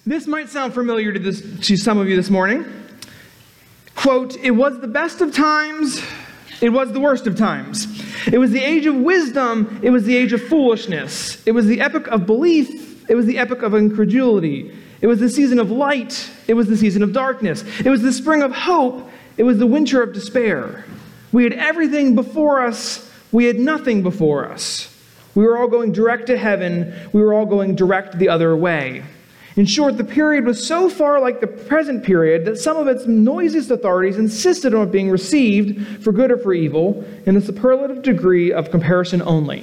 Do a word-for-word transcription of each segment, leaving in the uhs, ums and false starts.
This might sound familiar to, this, to some of you this morning. Quote, "It was the best of times, it was the worst of times. It was the age of wisdom, it was the age of foolishness. It was the epoch of belief, it was the epoch of incredulity. It was the season of light, it was the season of darkness. It was the spring of hope, it was the winter of despair. We had everything before us, we had nothing before us. We were all going direct to heaven, we were all going direct the other way. In short, the period was so far like the present period that some of its noisiest authorities insisted on it being received for good or for evil in the superlative degree of comparison only."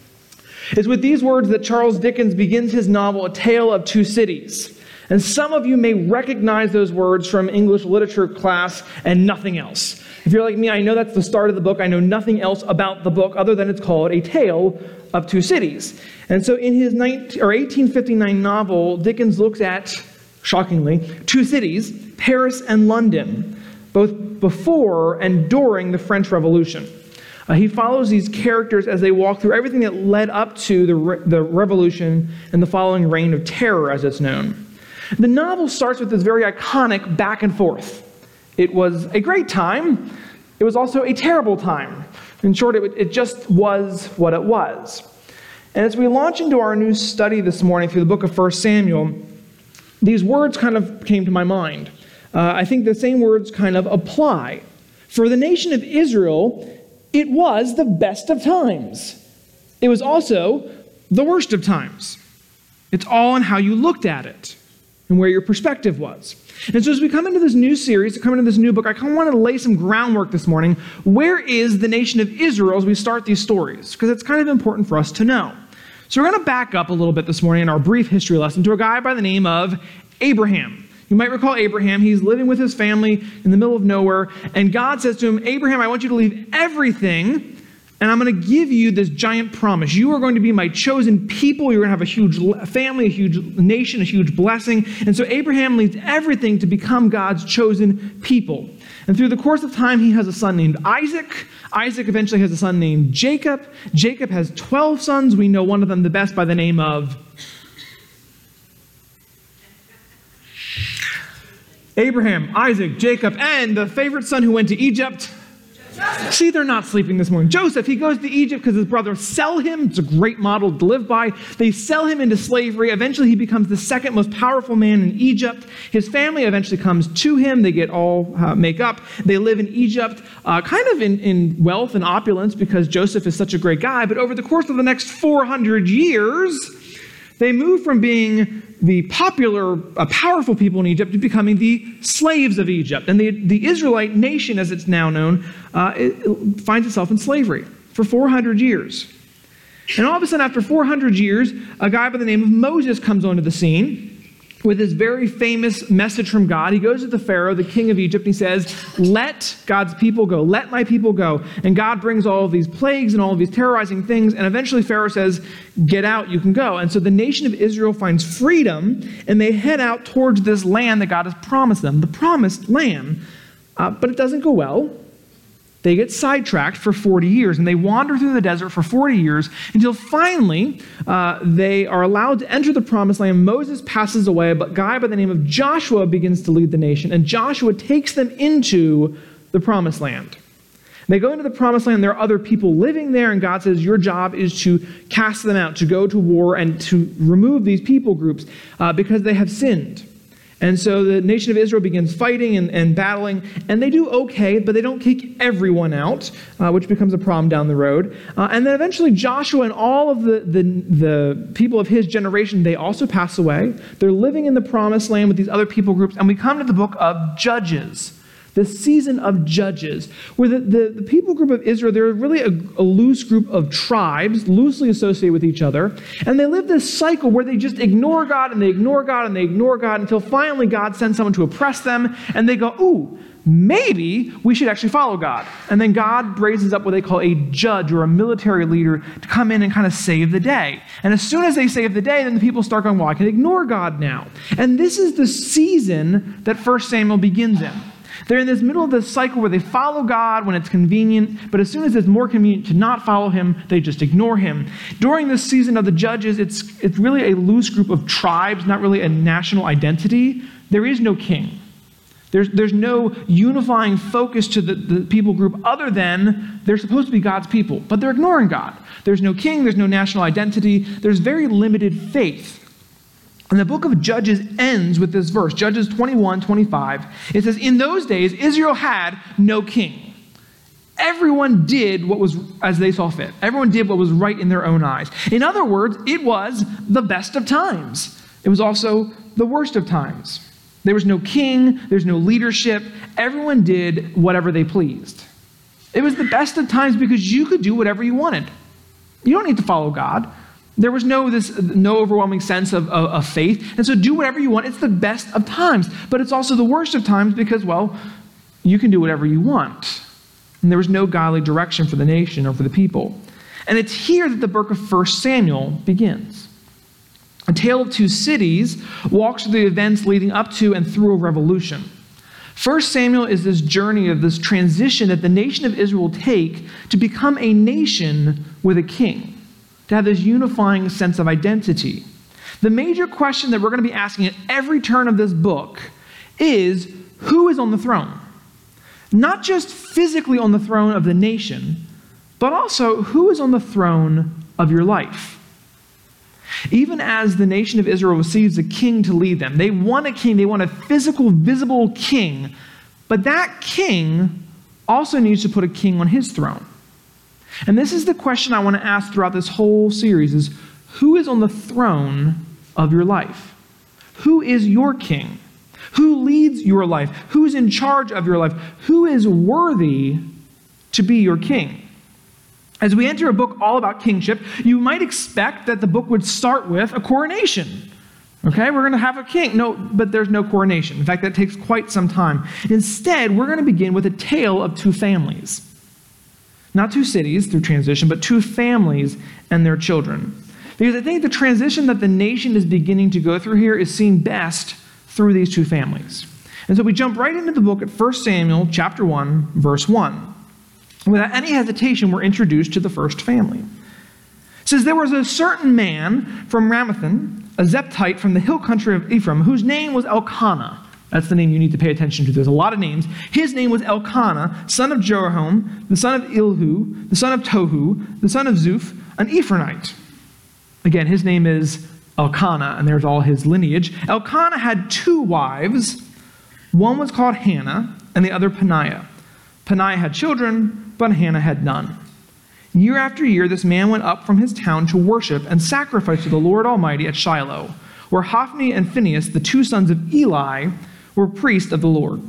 It's with these words that Charles Dickens begins his novel, A Tale of Two Cities. And some of you may recognize those words from English literature class and nothing else. If you're like me, I know that's the start of the book. I know nothing else about the book other than it's called A Tale of Two Cities. And so in his nineteen, or eighteen fifty-nine novel, Dickens looks at, shockingly, two cities, Paris and London, both before and during the French Revolution. Uh, he follows these characters as they walk through everything that led up to the, re- the Revolution and the following Reign of Terror, as it's known. The novel starts with this very iconic back and forth. It was a great time. It was also a terrible time. In short, it, it just was what it was. And as we launch into our new study this morning through the book of First Samuel, these words kind of came to my mind. Uh, I think the same words kind of apply. For the nation of Israel, it was the best of times. It was also the worst of times. It's all in how you looked at it and where your perspective was. And so as we come into this new series, come into this new book, I kind of want to lay some groundwork this morning. Where is the nation of Israel as we start these stories? Because it's kind of important for us to know. So we're going to back up a little bit this morning in our brief history lesson to a guy by the name of Abraham. You might recall Abraham. He's living with his family in the middle of nowhere. And God says to him, "Abraham, I want you to leave everything, and I'm going to give you this giant promise. You are going to be my chosen people. You're going to have a huge family, a huge nation, a huge blessing." And so Abraham leaves everything to become God's chosen people. And through the course of time, he has a son named Isaac. Isaac eventually has a son named Jacob. Jacob has twelve sons. We know one of them the best by the name of Abraham, Isaac, Jacob, and the favorite son who went to Egypt. Joseph. See, they're not sleeping this morning. Joseph, he goes to Egypt because his brothers sell him. It's a great model to live by. They sell him into slavery. Eventually, he becomes the second most powerful man in Egypt. His family eventually comes to him. They get all uh, make up. They live in Egypt, uh, kind of in, in wealth and opulence because Joseph is such a great guy. But over the course of the next four hundred years, they move from being the popular, uh, powerful people in Egypt to becoming the slaves of Egypt. And the, the Israelite nation, as it's now known, uh, it, it finds itself in slavery for four hundred years. And all of a sudden, after four hundred years, a guy by the name of Moses comes onto the scene with his very famous message from God. He goes to the Pharaoh, the king of Egypt, and he says, "Let God's people go. Let my people go." And God brings all of these plagues and all of these terrorizing things. And eventually Pharaoh says, "Get out, you can go." And so the nation of Israel finds freedom, and they head out towards this land that God has promised them, the promised land. Uh, but it doesn't go well. They get sidetracked for forty years, and they wander through the desert for forty years until finally uh, they are allowed to enter the promised land. Moses passes away, but a guy by the name of Joshua begins to lead the nation, and Joshua takes them into the promised land. They go into the promised land. There are other people living there, and God says, your job is to cast them out, to go to war, and to remove these people groups uh, because they have sinned. And so the nation of Israel begins fighting and, and battling, and they do okay, but they don't kick everyone out, uh, which becomes a problem down the road. Uh, and then eventually Joshua and all of the, the, the people of his generation, they also pass away. They're living in the promised land with these other people groups, and we come to the book of Judges, the season of Judges, where the, the, the people group of Israel, they're really a, a loose group of tribes, loosely associated with each other, and they live this cycle where they just ignore God, and they ignore God, and they ignore God, until finally God sends someone to oppress them, and they go, ooh, maybe we should actually follow God. And then God raises up what they call a judge or a military leader to come in and kind of save the day. And as soon as they save the day, then the people start going, well, I can ignore God now. And this is the season that First Samuel begins in. They're in this middle of this cycle where they follow God when it's convenient, but as soon as it's more convenient to not follow him, they just ignore him. During this season of the Judges, it's, it's really a loose group of tribes, not really a national identity. There is no king. There's, there's no unifying focus to the, the people group other than they're supposed to be God's people, but they're ignoring God. There's no king, there's no national identity, there's very limited faith. And the book of Judges ends with this verse, Judges twenty-one, twenty-five. It says, in those days, Israel had no king. Everyone did what was as they saw fit. Everyone did what was right in their own eyes. In other words, it was the best of times. It was also the worst of times. There was no king, there's no leadership. Everyone did whatever they pleased. It was the best of times because you could do whatever you wanted. You don't need to follow God. There was no this no overwhelming sense of, of, of faith. And so do whatever you want. It's the best of times. But it's also the worst of times because, well, you can do whatever you want. And there was no godly direction for the nation or for the people. And it's here that the book of First Samuel begins. A tale of two cities walks through the events leading up to and through a revolution. First Samuel is this journey of this transition that the nation of Israel will take to become a nation with a king, to have this unifying sense of identity. The major question that we're going to be asking at every turn of this book is, who is on the throne? Not just physically on the throne of the nation, but also who is on the throne of your life? Even as the nation of Israel receives a king to lead them, they want a king, they want a physical, visible king, but that king also needs to put a king on his throne. And this is the question I want to ask throughout this whole series is, who is on the throne of your life? Who is your king? Who leads your life? Who's in charge of your life? Who is worthy to be your king? As we enter a book all about kingship, you might expect that the book would start with a coronation. Okay, we're going to have a king. No, but there's no coronation. In fact, that takes quite some time. Instead, we're going to begin with a tale of two families. Not two cities through transition, but two families and their children. Because I think the transition that the nation is beginning to go through here is seen best through these two families. And so we jump right into the book at First Samuel chapter one, verse one. Without any hesitation, we're introduced to the first family. It says, there was a certain man from Ramathaim, a Zephtite from the hill country of Ephraim, whose name was Elkanah. That's the name you need to pay attention to. There's a lot of names. His name was Elkanah, son of Jeroham, the son of Elihu, the son of Tohu, the son of Zuph, an Ephraimite. Again, his name is Elkanah, and there's all his lineage. Elkanah had two wives. One was called Hannah, and the other Peninnah. Peninnah had children, but Hannah had none. Year after year, this man went up from his town to worship and sacrifice to the Lord Almighty at Shiloh, where Hophni and Phinehas, the two sons of Eli, were priests of the Lord.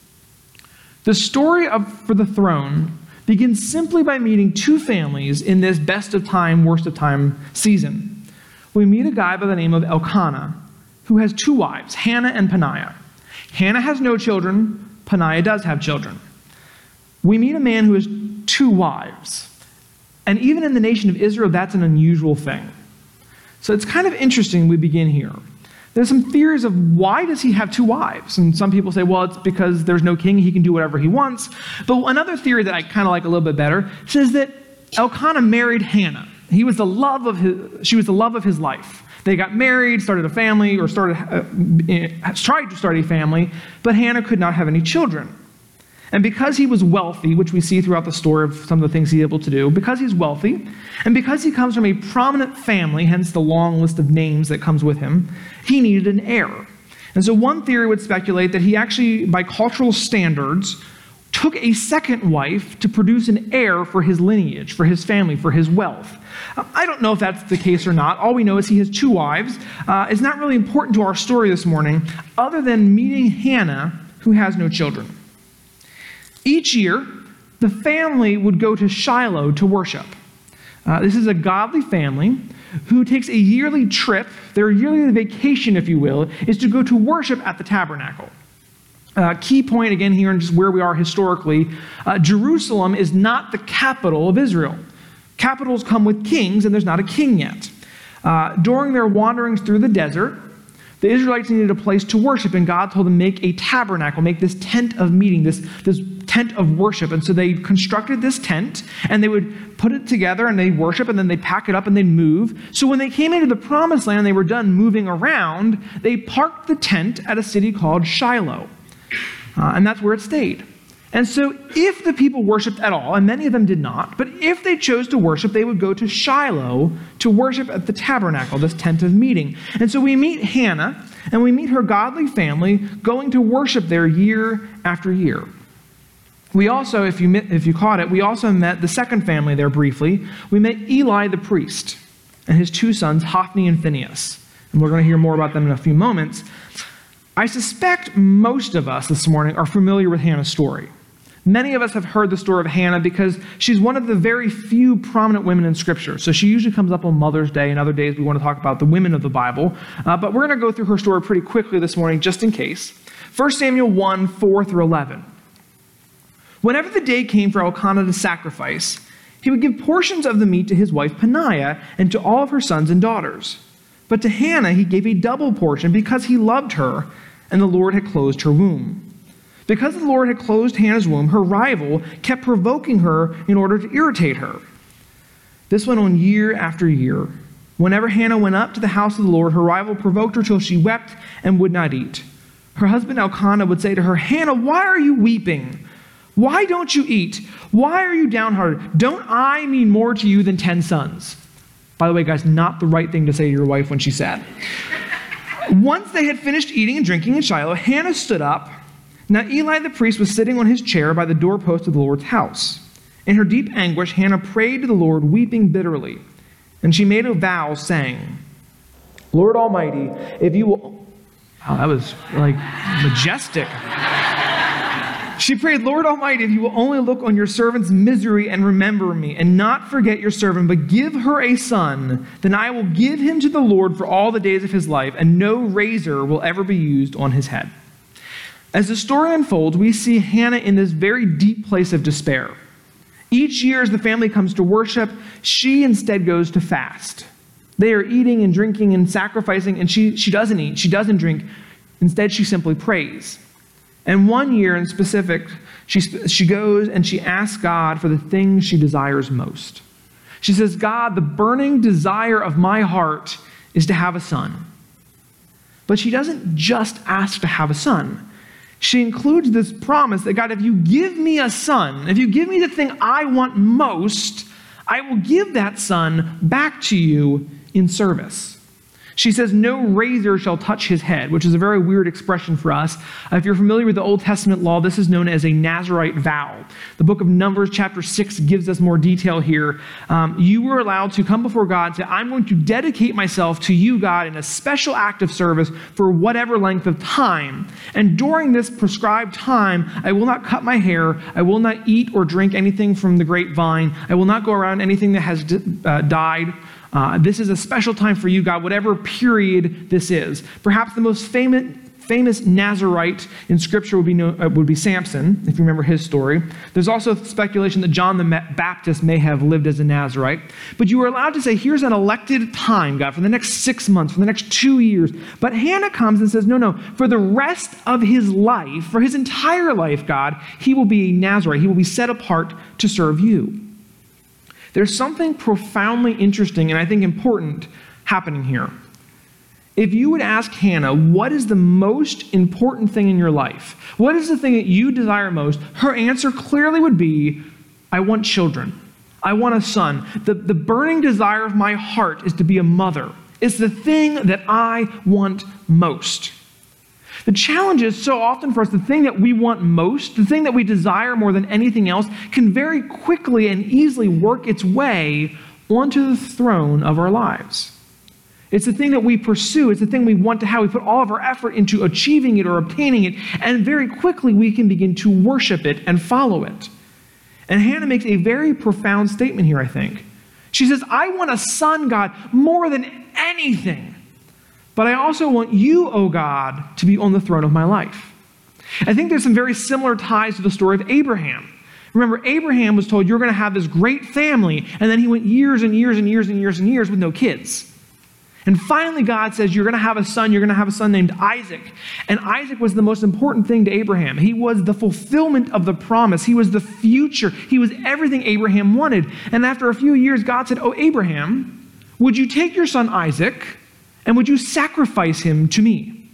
The story of for the throne begins simply by meeting two families in this best of time, worst of time season. We meet a guy by the name of Elkanah, who has two wives, Hannah and Peninnah. Hannah has no children, Peninnah does have children. We meet a man who has two wives. And even in the nation of Israel, that's an unusual thing. So it's kind of interesting we begin here. There's some theories of why does he have two wives? And some people say, well, it's because there's no king, he can do whatever he wants. But another theory that I kind of like a little bit better says that Elkanah married Hannah. He was the love of his, she was the love of his life. They got married, started a family, or started uh, tried to start a family, but Hannah could not have any children. And because he was wealthy, which we see throughout the story of some of the things he's able to do, because he's wealthy, and because he comes from a prominent family, hence the long list of names that comes with him, he needed an heir. And so one theory would speculate that he actually, by cultural standards, took a second wife to produce an heir for his lineage, for his family, for his wealth. I don't know if that's the case or not. All we know is he has two wives. Uh, it's not really important to our story this morning, other than meeting Hannah, who has no children. Each year, the family would go to Shiloh to worship. Uh, this is a godly family who takes a yearly trip, their yearly vacation, if you will, is to go to worship at the tabernacle. Uh, key point again here and just where we are historically, uh, Jerusalem is not the capital of Israel. Capitals come with kings, and there's not a king yet. Uh, during their wanderings through the desert, The Israelites needed a place to worship, and God told them, make a tabernacle, make this tent of meeting, this, this tent of worship. And so they constructed this tent, and they would put it together, and they'd worship, and then they'd pack it up, and they'd move. So when they came into the promised land, and they were done moving around, they parked the tent at a city called Shiloh. Uh, and that's where it stayed. And so if the people worshiped at all, and many of them did not, but if they chose to worship, they would go to Shiloh to worship at the tabernacle, this tent of meeting. And so we meet Hannah, and we meet her godly family going to worship there year after year. We also, if you, if you caught it, we also met the second family there briefly. We met Eli the priest and his two sons, Hophni and Phinehas. And we're going to hear more about them in a few moments. I suspect most of us this morning are familiar with Hannah's story. Many of us have heard the story of Hannah because she's one of the very few prominent women in Scripture. So she usually comes up on Mother's Day, and other days we want to talk about the women of the Bible. Uh, but we're going to go through her story pretty quickly this morning, just in case. First Samuel one, four through eleven. Whenever the day came for Elkanah to sacrifice, he would give portions of the meat to his wife Peninnah and to all of her sons and daughters. But to Hannah he gave a double portion because he loved her, and the Lord had closed her womb. Because the Lord had closed Hannah's womb, her rival kept provoking her in order to irritate her. This went on year after year. Whenever Hannah went up to the house of the Lord, her rival provoked her till she wept and would not eat. Her husband Elkanah would say to her, Hannah, why are you weeping? Why don't you eat? Why are you downhearted? Don't I mean more to you than ten sons? By the way, guys, not the right thing to say to your wife when she's sad. Once they had finished eating and drinking in Shiloh, Hannah stood up. Now Eli the priest was sitting on his chair by the doorpost of the Lord's house. In her deep anguish, Hannah prayed to the Lord, weeping bitterly. And she made a vow, saying, Lord Almighty, if you will... Oh, that was like majestic. She prayed, Lord Almighty, if you will only look on your servant's misery and remember me, and not forget your servant, but give her a son, then I will give him to the Lord for all the days of his life, and no razor will ever be used on his head. As the story unfolds, we see Hannah in this very deep place of despair. Each year as the family comes to worship, she instead goes to fast. They are eating and drinking and sacrificing, and she, she doesn't eat, she doesn't drink. Instead, she simply prays. And one year in specific, she, she goes and she asks God for the things she desires most. She says, God, the burning desire of my heart is to have a son. But she doesn't just ask to have a son. She includes this promise that, God, if you give me a son, if you give me the thing I want most, I will give that son back to you in service. She says, no razor shall touch his head, which is a very weird expression for us. Uh, if you're familiar with the Old Testament law, this is known as a Nazirite vow. The book of Numbers, chapter six, gives us more detail here. Um, you were allowed to come before God and say, I'm going to dedicate myself to you, God, in a special act of service for whatever length of time. And during this prescribed time, I will not cut my hair. I will not eat or drink anything from the grapevine. I will not go around anything that has uh, died. Uh, this is a special time for you, God, whatever period this is. Perhaps the most famous, famous Nazirite in Scripture would be, no, uh, would be Samson, if you remember his story. There's also speculation that John the Baptist may have lived as a Nazirite. But you were allowed to say, here's an elected time, God, for the next six months, for the next two years. But Hannah comes and says, no, no, for the rest of his life, for his entire life, God, he will be a Nazirite. He will be set apart to serve you. There's something profoundly interesting and I think important happening here. If you would ask Hannah, what is the most important thing in your life? What is the thing that you desire most? Her answer clearly would be, I want children. I want a son. The, the burning desire of my heart is to be a mother. It's the thing that I want most. The challenge is so often for us, the thing that we want most, the thing that we desire more than anything else, can very quickly and easily work its way onto the throne of our lives. It's the thing that we pursue. It's the thing we want to have. We put all of our effort into achieving it or obtaining it, and very quickly we can begin to worship it and follow it. And Hannah makes a very profound statement here, I think. She says, I want a son, God, more than anything. But I also want you, O God, to be on the throne of my life. I think there's some very similar ties to the story of Abraham. Remember, Abraham was told, you're going to have this great family, and then he went years and years and years and years and years with no kids. And finally, God says, you're going to have a son. You're going to have a son named Isaac. And Isaac was the most important thing to Abraham. He was the fulfillment of the promise. He was the future. He was everything Abraham wanted. And after a few years, God said, oh, Abraham, would you take your son Isaac and would you sacrifice him to me?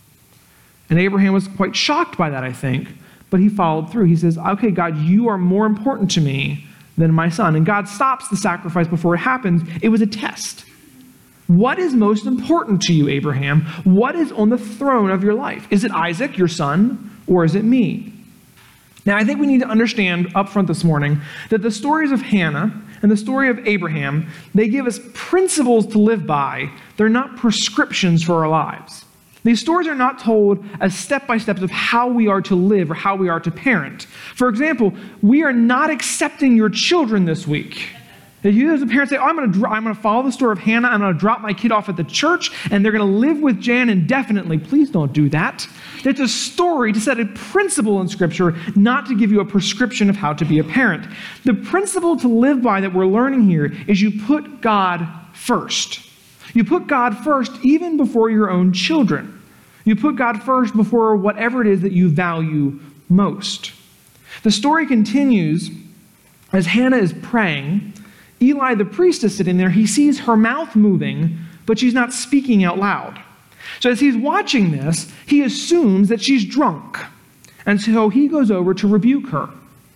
And Abraham was quite shocked by that, I think. But he followed through. He says, okay, God, you are more important to me than my son. And God stops the sacrifice before it happens. It was a test. What is most important to you, Abraham? What is on the throne of your life? Is it Isaac, your son, or is it me? Now, I think we need to understand up front this morning that the stories of Hannah and the story of Abraham, they give us principles to live by. They're not prescriptions for our lives. These stories are not told as step-by-steps of how we are to live or how we are to parent. For example, we are not accepting your children this week. If you as a parent say, oh, I'm going to I'm going to follow the story of Hannah, I'm going to drop my kid off at the church, and they're going to live with Jan indefinitely, please don't do that. It's a story to set a principle in Scripture, not to give you a prescription of how to be a parent. The principle to live by that we're learning here is you put God first. You put God first even before your own children. You put God first before whatever it is that you value most. The story continues as Hannah is praying. Eli the priest is sitting there. He sees her mouth moving, but she's not speaking out loud. So as he's watching this, he assumes that she's drunk. And so he goes over to rebuke her.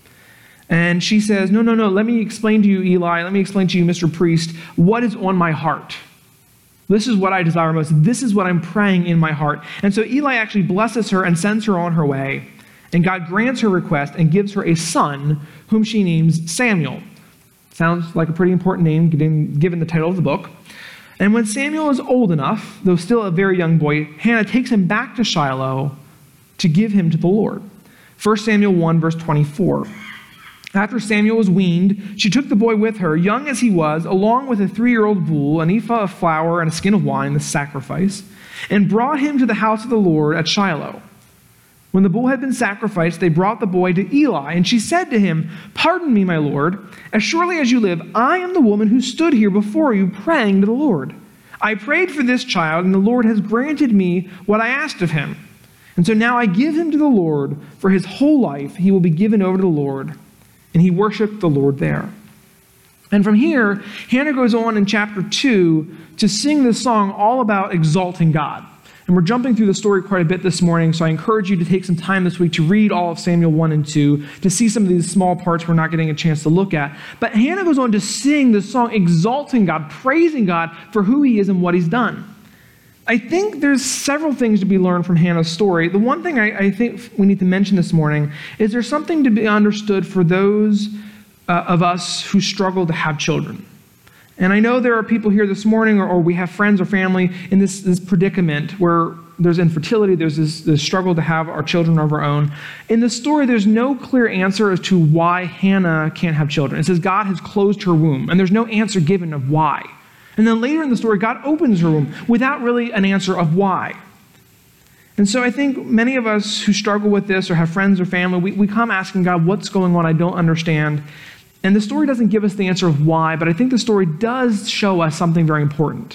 And she says, no, no, no, let me explain to you, Eli, let me explain to you, Mister Priest, what is on my heart. This is what I desire most. This is what I'm praying in my heart. And so Eli actually blesses her and sends her on her way. And God grants her request and gives her a son whom she names Samuel. Sounds like a pretty important name given the title of the book. And when Samuel is old enough, though still a very young boy, Hannah takes him back to Shiloh to give him to the Lord. First Samuel one, verse twenty-four. After Samuel was weaned, she took the boy with her, young as he was, along with a three-year-old bull, an ephah of flour, and a skin of wine, the sacrifice, and brought him to the house of the Lord at Shiloh. When the bull had been sacrificed, they brought the boy to Eli, and she said to him, pardon me, my Lord, as surely as you live, I am the woman who stood here before you praying to the Lord. I prayed for this child, and the Lord has granted me what I asked of him. And so now I give him to the Lord. For his whole life he will be given over to the Lord. And he worshiped the Lord there. And from here, Hannah goes on in chapter two to sing this song all about exalting God. And we're jumping through the story quite a bit this morning, so I encourage you to take some time this week to read all of Samuel one and two, to see some of these small parts we're not getting a chance to look at. But Hannah goes on to sing this song exalting God, praising God for who he is and what he's done. I think there's several things to be learned from Hannah's story. The one thing I, I think we need to mention this morning is there's something to be understood for those uh, of us who struggle to have children. And I know there are people here this morning, or, or we have friends or family in this, this predicament where there's infertility, there's this, this struggle to have our children of our own. In the story, there's no clear answer as to why Hannah can't have children. It says God has closed her womb, and there's no answer given of why. And then later in the story, God opens her womb without really an answer of why. And so I think many of us who struggle with this or have friends or family, we, we come asking God, what's going on? I don't understand. And the story doesn't give us the answer of why, but I think the story does show us something very important.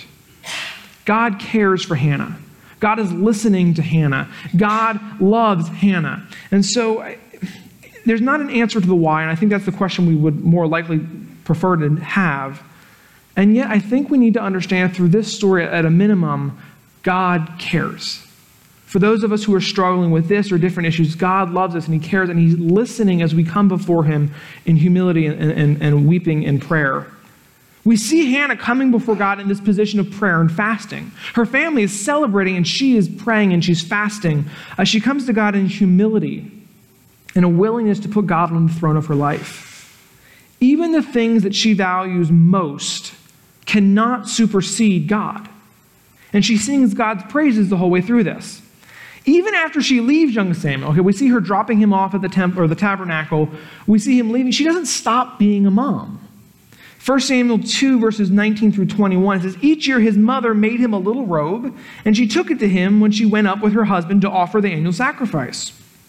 God cares for Hannah. God is listening to Hannah. God loves Hannah. And so I, there's not an answer to the why, and I think that's the question we would more likely prefer to have. And yet I think we need to understand through this story at a minimum, God cares. For those of us who are struggling with this or different issues, God loves us and he cares, and he's listening as we come before him in humility and, and, and weeping in prayer. We see Hannah coming before God in this position of prayer and fasting. Her family is celebrating and she is praying and she's fasting as she comes to God in humility and a willingness to put God on the throne of her life. Even the things that she values most cannot supersede God. And she sings God's praises the whole way through this. Even after she leaves young Samuel, okay, we see her dropping him off at the temple or the tabernacle. We see him leaving. She doesn't stop being a mom. First Samuel two, verses nineteen through twenty-one, it says, each year his mother made him a little robe, and she took it to him when she went up with her husband to offer the annual sacrifice.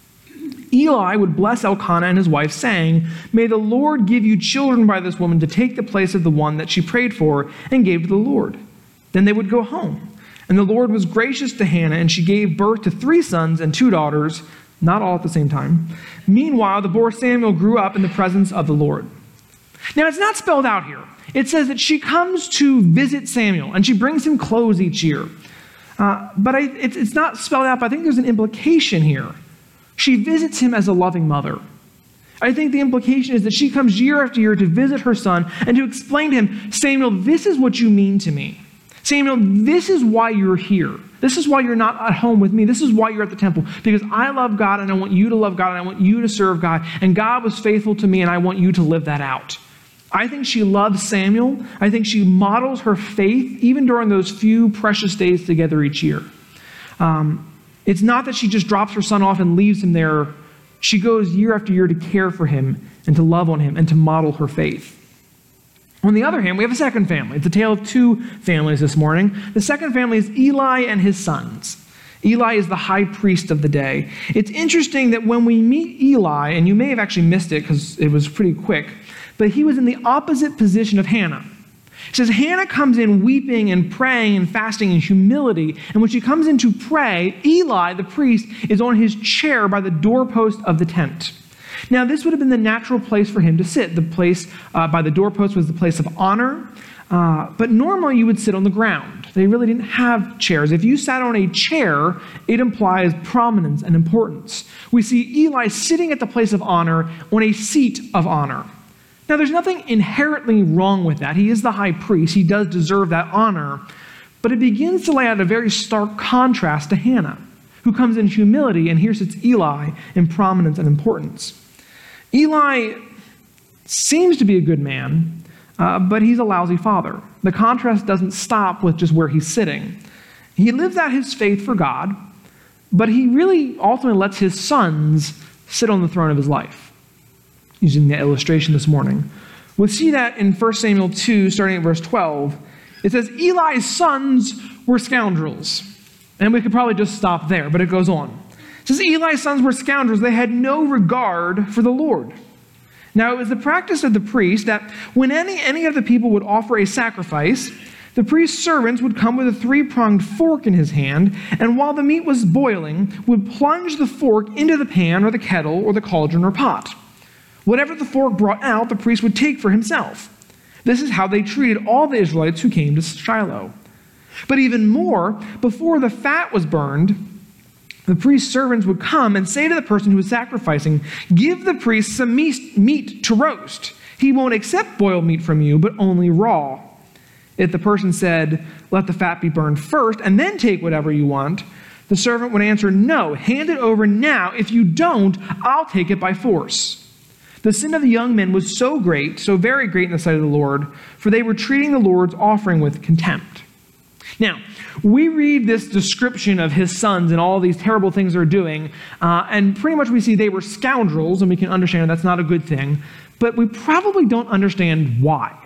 Eli would bless Elkanah and his wife, saying, may the Lord give you children by this woman to take the place of the one that she prayed for and gave to the Lord. Then they would go home. And the Lord was gracious to Hannah, and she gave birth to three sons and two daughters, not all at the same time. Meanwhile, the boy Samuel grew up in the presence of the Lord. Now, it's not spelled out here. It says that she comes to visit Samuel, and she brings him clothes each year. Uh, but I, it, it's not spelled out, but I think there's an implication here. She visits him as a loving mother. I think the implication is that she comes year after year to visit her son and to explain to him, Samuel, this is what you mean to me. Samuel, this is why you're here. This is why you're not at home with me. This is why you're at the temple. Because I love God, and I want you to love God, and I want you to serve God. And God was faithful to me, and I want you to live that out. I think she loves Samuel. I think she models her faith even during those few precious days together each year. Um, it's not that she just drops her son off and leaves him there. She goes year after year to care for him and to love on him and to model her faith. On the other hand, we have a second family. It's a tale of two families this morning. The second family is Eli and his sons. Eli is the high priest of the day. It's interesting that when we meet Eli, and you may have actually missed it because it was pretty quick, but he was in the opposite position of Hannah. It says Hannah comes in weeping and praying and fasting in humility, and when she comes in to pray, Eli, the priest, is on his chair by the doorpost of the tent. Now, this would have been the natural place for him to sit. The place uh, by the doorpost was the place of honor, uh, but normally you would sit on the ground. They really didn't have chairs. If you sat on a chair, it implies prominence and importance. We see Eli sitting at the place of honor on a seat of honor. Now, there's nothing inherently wrong with that. He is the high priest. He does deserve that honor, but it begins to lay out a very stark contrast to Hannah, who comes in humility, and here sits Eli in prominence and importance. Eli seems to be a good man, uh, but he's a lousy father. The contrast doesn't stop with just where he's sitting. He lives out his faith for God, but he really ultimately lets his sons sit on the throne of his life, using the illustration this morning. We'll see that in First Samuel two, starting at verse twelve. It says, Eli's sons were scoundrels. And we could probably just stop there, but it goes on. It says, Eli's sons were scoundrels. They had no regard for the Lord. Now, it was the practice of the priest that when any, any of the people would offer a sacrifice, the priest's servants would come with a three-pronged fork in his hand, and while the meat was boiling, would plunge the fork into the pan or the kettle or the cauldron or pot. Whatever the fork brought out, the priest would take for himself. This is how they treated all the Israelites who came to Shiloh. But even more, before the fat was burned, the priest's servants would come and say to the person who was sacrificing, give the priest some meat to roast. He won't accept boiled meat from you, but only raw. If the person said, let the fat be burned first, and then take whatever you want, the servant would answer, no, hand it over now. If you don't, I'll take it by force. The sin of the young men was so great, so very great in the sight of the Lord, for they were treating the Lord's offering with contempt. Now, we read this description of his sons and all these terrible things they're doing, uh, and pretty much we see they were scoundrels, and we can understand that's not a good thing, but we probably don't understand why.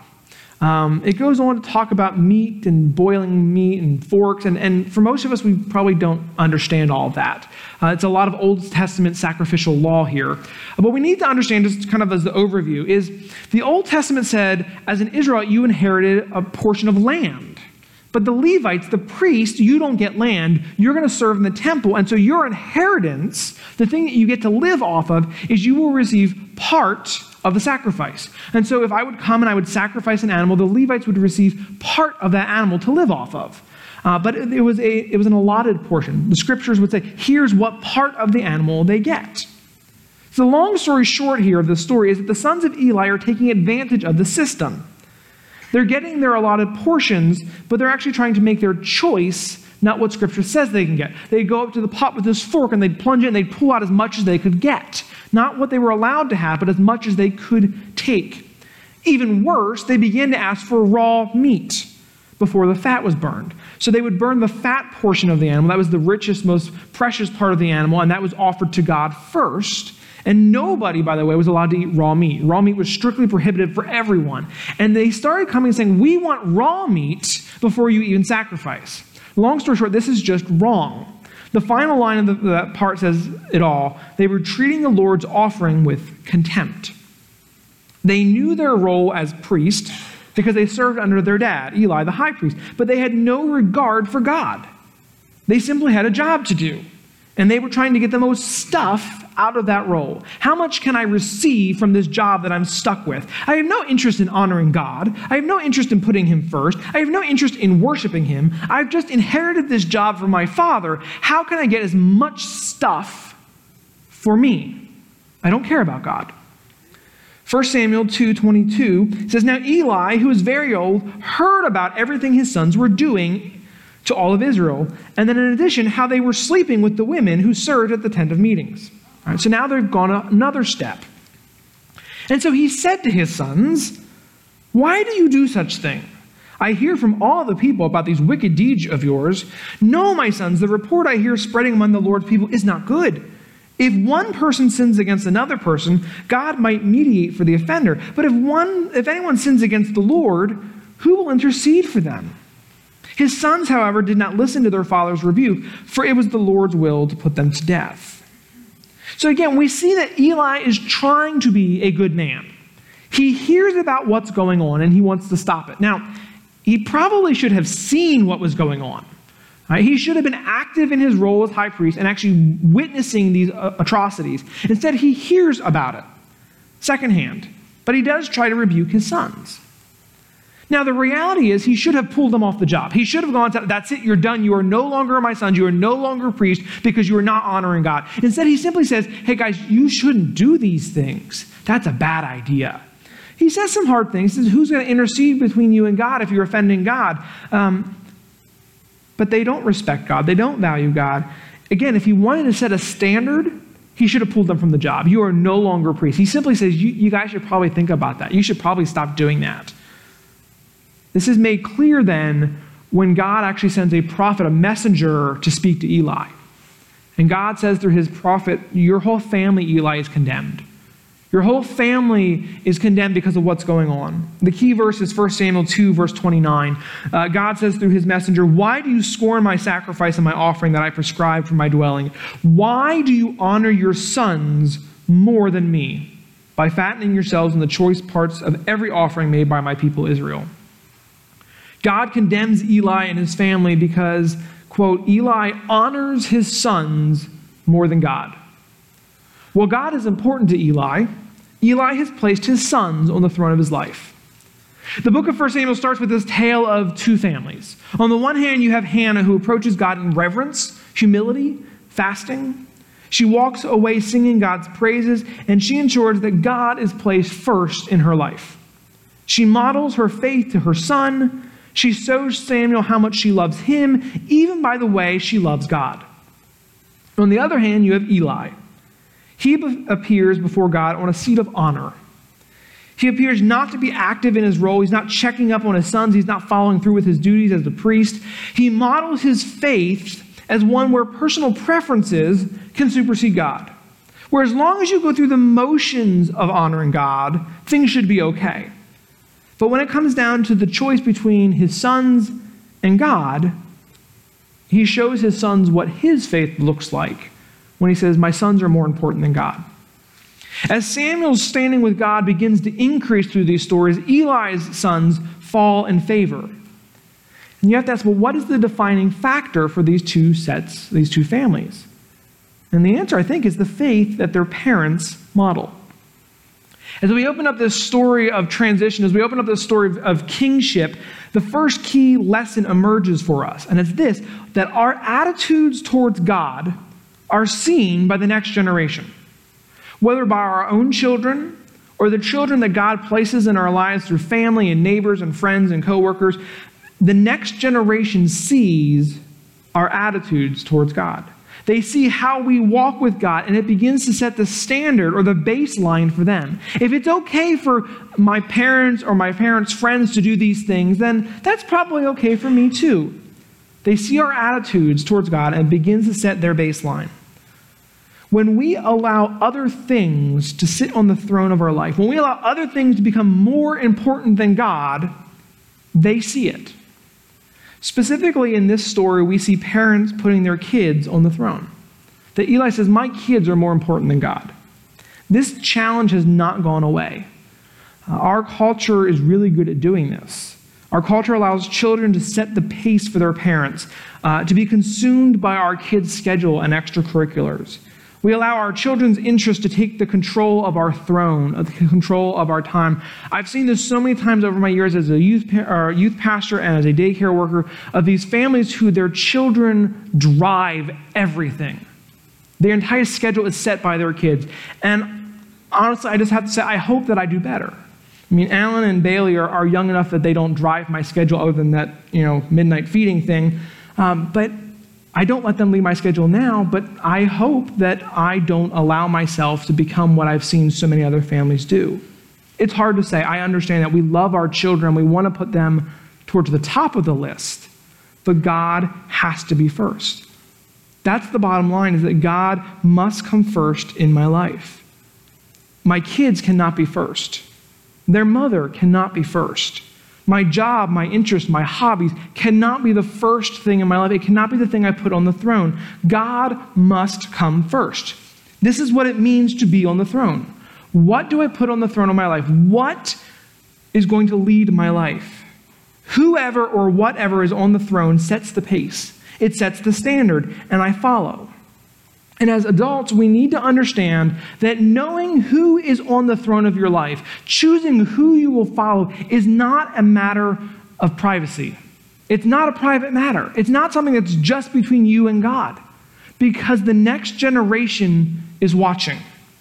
Um, it goes on to talk about meat and boiling meat and forks, and, and for most of us, we probably don't understand all of that. Uh, it's a lot of Old Testament sacrificial law here. But what we need to understand, just kind of as the overview, is the Old Testament said, as an Israelite, you inherited a portion of land. But the Levites, the priests, you don't get land. You're going to serve in the temple. And so your inheritance, the thing that you get to live off of, is you will receive part of the sacrifice. And so if I would come and I would sacrifice an animal, the Levites would receive part of that animal to live off of. Uh, but it, it was a it was an allotted portion. The scriptures would say, here's what part of the animal they get. So the long story short here of the story is that the sons of Eli are taking advantage of the system. They're getting their allotted portions, but they're actually trying to make their choice, not what Scripture says they can get. They'd go up to the pot with this fork, and they'd plunge it, and they'd pull out as much as they could get. Not what they were allowed to have, but as much as they could take. Even worse, they began to ask for raw meat before the fat was burned. So they would burn the fat portion of the animal. That was the richest, most precious part of the animal, and that was offered to God first. And nobody, by the way, was allowed to eat raw meat. Raw meat was strictly prohibited for everyone. And they started coming and saying, we want raw meat before you even sacrifice. Long story short, this is just wrong. The final line of the, that part says it all. They were treating the Lord's offering with contempt. They knew their role as priest, because they served under their dad, Eli, the high priest. But they had no regard for God. They simply had a job to do, and they were trying to get the most stuff out of that role. How much can I receive from this job that I'm stuck with? I have no interest in honoring God. I have no interest in putting him first. I have no interest in worshiping him. I've just inherited this job from my father. How can I get as much stuff for me? I don't care about God. First Samuel two twenty-two says, Now Eli, who was very old, heard about everything his sons were doing to all of Israel, and then in addition, how they were sleeping with the women who served at the tent of meetings. All right, so now they've gone another step. And so he said to his sons, Why do you do such thing? I hear from all the people about these wicked deeds of yours. No, my sons, the report I hear spreading among the Lord's people is not good. If one person sins against another person, God might mediate for the offender. But if one, if anyone sins against the Lord, who will intercede for them? His sons, however, did not listen to their father's rebuke, for it was the Lord's will to put them to death. So again, we see that Eli is trying to be a good man. He hears about what's going on and he wants to stop it. Now, he probably should have seen what was going on. Right? He should have been active in his role as high priest and actually witnessing these uh, atrocities. Instead, he hears about it secondhand, but he does try to rebuke his sons. Now, the reality is he should have pulled them off the job. He should have gone, to, that's it, you're done. You are no longer my sons. You are no longer priests because you are not honoring God. Instead, he simply says, hey guys, you shouldn't do these things. That's a bad idea. He says some hard things. He says, who's going to intercede between you and God if you're offending God? Um, but they don't respect God. They don't value God. Again, if he wanted to set a standard, he should have pulled them from the job. You are no longer priests. He simply says, you, you guys should probably think about that. You should probably stop doing that. This is made clear then when God actually sends a prophet, a messenger, to speak to Eli. And God says through his prophet, your whole family, Eli, is condemned. Your whole family is condemned because of what's going on. The key verse is First Samuel two, verse twenty-nine. Uh, God says through his messenger, why do you scorn my sacrifice and my offering that I prescribed for my dwelling? Why do you honor your sons more than me by fattening yourselves on the choice parts of every offering made by my people Israel? God condemns Eli and his family because, quote, Eli honors his sons more than God. Well, God is important to Eli. Eli has placed his sons on the throne of his life. The book of First Samuel starts with this tale of two families. On the one hand, you have Hannah, who approaches God in reverence, humility, fasting. She walks away singing God's praises, and she ensures that God is placed first in her life. She models her faith to her son. She shows Samuel how much she loves him, even by the way she loves God. On the other hand, you have Eli. He be- appears before God on a seat of honor. He appears not to be active in his role. He's not checking up on his sons. He's not following through with his duties as a priest. He models his faith as one where personal preferences can supersede God. Where as long as you go through the motions of honoring God, things should be okay. But when it comes down to the choice between his sons and God, he shows his sons what his faith looks like when he says, my sons are more important than God. As Samuel's standing with God begins to increase through these stories, Eli's sons fall in favor. And you have to ask, well, what is the defining factor for these two sets, these two families? And the answer, I think, is the faith that their parents model. As we open up this story of transition, as we open up this story of, of kingship, the first key lesson emerges for us. And it's this, that our attitudes towards God are seen by the next generation. Whether by our own children or the children that God places in our lives through family and neighbors and friends and coworkers, the next generation sees our attitudes towards God. They see how we walk with God, and it begins to set the standard or the baseline for them. If it's okay for my parents or my parents' friends to do these things, then that's probably okay for me too. They see our attitudes towards God and it begins to set their baseline. When we allow other things to sit on the throne of our life, when we allow other things to become more important than God, they see it. Specifically in this story, we see parents putting their kids on the throne. That Eli says, my kids are more important than God. This challenge has not gone away. Uh, our culture is really good at doing this. Our culture allows children to set the pace for their parents, uh, to be consumed by our kids' schedule and extracurriculars. We allow our children's interests to take the control of our throne, of the control of our time. I've seen this so many times over my years as a youth, or youth pastor and as a daycare worker, of these families who their children drive everything. Their entire schedule is set by their kids. And honestly, I just have to say, I hope that I do better. I mean, Alan and Bailey are, are young enough that they don't drive my schedule other than that, you know, midnight feeding thing. Um, but I don't let them lead my schedule now, but I hope that I don't allow myself to become what I've seen so many other families do. It's hard to say. I understand that we love our children. We want to put them towards the top of the list, but God has to be first. That's the bottom line, is that God must come first in my life. My kids cannot be first. Their mother cannot be first. My job, my interests, my hobbies cannot be the first thing in my life. It cannot be the thing I put on the throne. God must come first. This is what it means to be on the throne. What do I put on the throne of my life? What is going to lead my life? Whoever or whatever is on the throne sets the pace. It sets the standard, and I follow. And as adults, we need to understand that knowing who is on the throne of your life, choosing who you will follow, is not a matter of privacy. It's not a private matter. It's not something that's just between you and God, because the next generation is watching.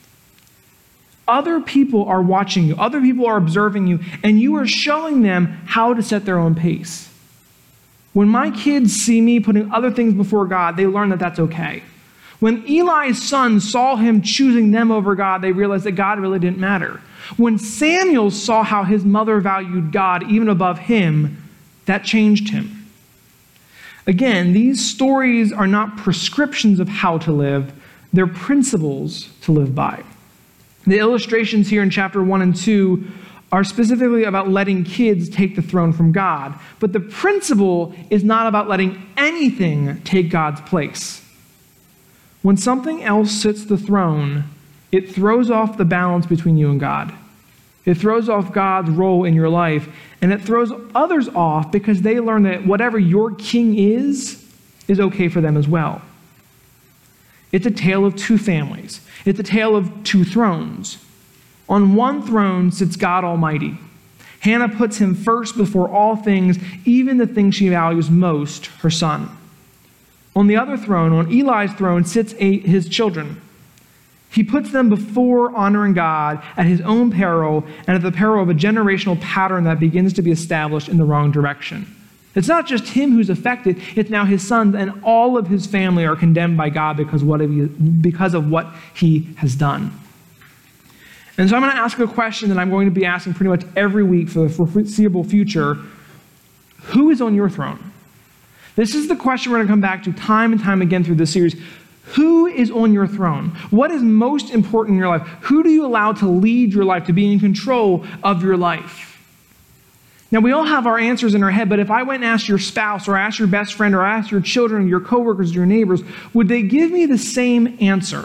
Other people are watching you. Other people are observing you, and you are showing them how to set their own pace. When my kids see me putting other things before God, they learn that that's okay. When Eli's sons saw him choosing them over God, they realized that God really didn't matter. When Samuel saw how his mother valued God even above him, that changed him. Again, these stories are not prescriptions of how to live, they're principles to live by. The illustrations here in chapter one and two are specifically about letting kids take the throne from God, but the principle is not about letting anything take God's place. When something else sits the throne, it throws off the balance between you and God. It throws off God's role in your life, and it throws others off because they learn that whatever your king is, is okay for them as well. It's a tale of two families. It's a tale of two thrones. On one throne sits God Almighty. Hannah puts him first before all things, even the thing she values most, her son. On the other throne, on Eli's throne, sits eight, his children. He puts them before honoring God at his own peril and at the peril of a generational pattern that begins to be established in the wrong direction. It's not just him who's affected, it's now his sons, and all of his family are condemned by God because, what he, because of what he has done. And so I'm going to ask a question that I'm going to be asking pretty much every week for the foreseeable future. Who is on your throne? This is the question we're going to come back to time and time again through this series. Who is on your throne? What is most important in your life? Who do you allow to lead your life, to be in control of your life? Now, we all have our answers in our head, but if I went and asked your spouse or asked your best friend or asked your children, your coworkers, your neighbors, would they give me the same answer?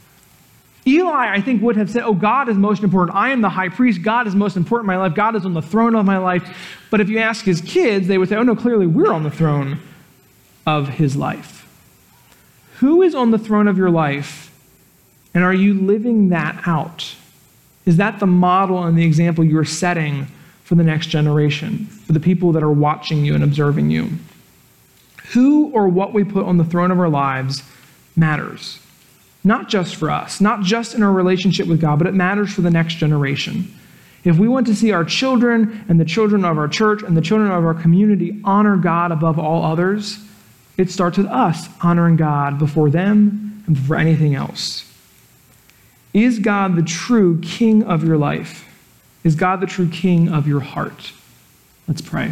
Eli, I think, would have said, oh, God is most important. I am the high priest. God is most important in my life. God is on the throne of my life. But if you ask his kids, they would say, oh, no, clearly we're on the throne of his life. Who is on the throne of your life, and are you living that out? Is that the model and the example you're setting for the next generation, for the people that are watching you and observing you? Who or what we put on the throne of our lives matters. Not just for us, not just in our relationship with God, but it matters for the next generation. If we want to see our children and the children of our church and the children of our community honor God above all others, it starts with us honoring God before them and before anything else. Is God the true king of your life? Is God the true king of your heart? Let's pray.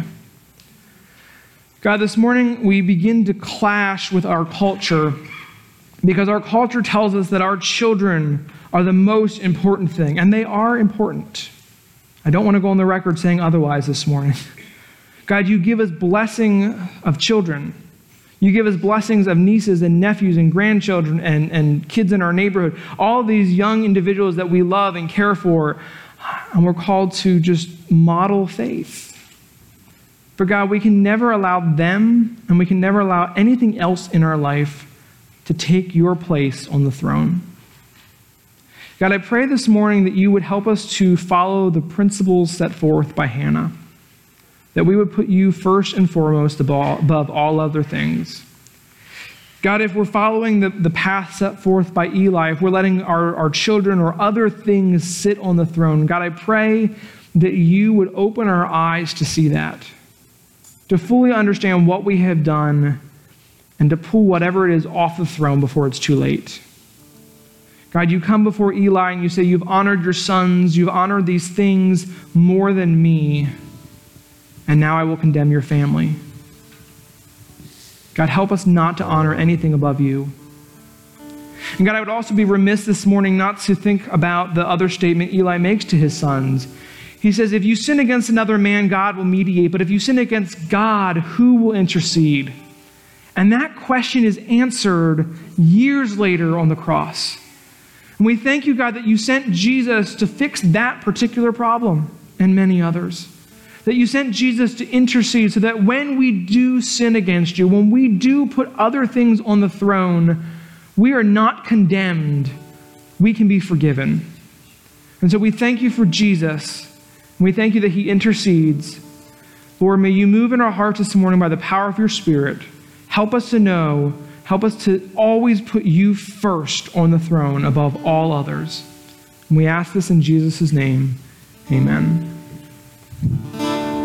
God, this morning we begin to clash with our culture because our culture tells us that our children are the most important thing, and they are important. I don't want to go on the record saying otherwise this morning. God, you give us blessing of children. You give us blessings of nieces and nephews and grandchildren and, and kids in our neighborhood, all these young individuals that we love and care for. And we're called to just model faith. For God, we can never allow them, and we can never allow anything else in our life to take your place on the throne. God, I pray this morning that you would help us to follow the principles set forth by Hannah, that we would put you first and foremost above all other things. God, if we're following the, the path set forth by Eli, if we're letting our, our children or other things sit on the throne, God, I pray that you would open our eyes to see that, to fully understand what we have done, and to pull whatever it is off the throne before it's too late. God, you come before Eli and you say, you've honored your sons, you've honored these things more than me, and now I will condemn your family. God, help us not to honor anything above you. And God, I would also be remiss this morning not to think about the other statement Eli makes to his sons. He says, if you sin against another man, God will mediate. But if you sin against God, who will intercede? And that question is answered years later on the cross. And we thank you, God, that you sent Jesus to fix that particular problem and many others. That you sent Jesus to intercede so that when we do sin against you, when we do put other things on the throne, we are not condemned. We can be forgiven. And so we thank you for Jesus. We thank you that he intercedes. Lord, may you move in our hearts this morning by the power of your Spirit. Help us to know, help us to always put you first on the throne above all others. And we ask this in Jesus' name. Amen.